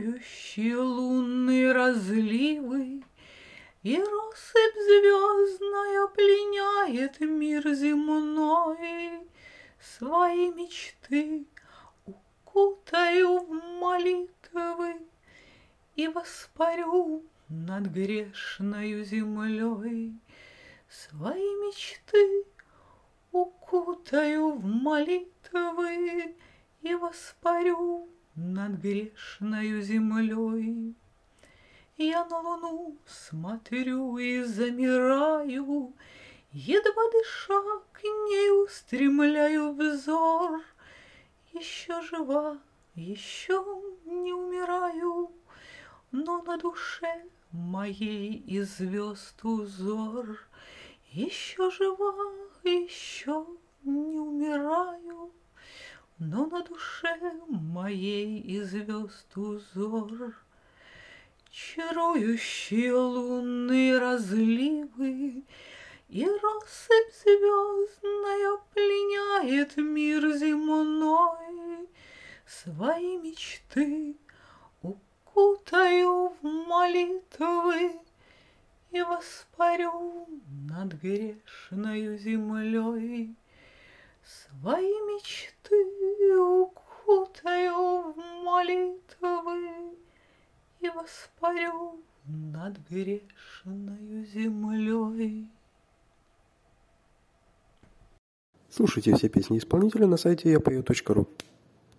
Чарующие лунные разливы, и россыпь звездная пленяет мир земной. Свои мечты укутаю в молитвы и воспарю над грешною землей. Свои мечты укутаю в молитвы и воспарю над грешною землей. Я на луну смотрю и замираю, едва дыша к ней устремляю взор. Еще жива, еще не умираю, но на душе моей и звезд узор. Еще жива, еще не умираю, но на душе моей и звезд узор. Чарующие лунные разливы, и россыпь звездная пленяет мир земной. Свои мечты укутаю в молитвы и воспарю над грешною землей. Свои мечты укутаю в молитвы и воспарю над грешною землей. Слушайте все песни исполнителя на сайте yapою.ru.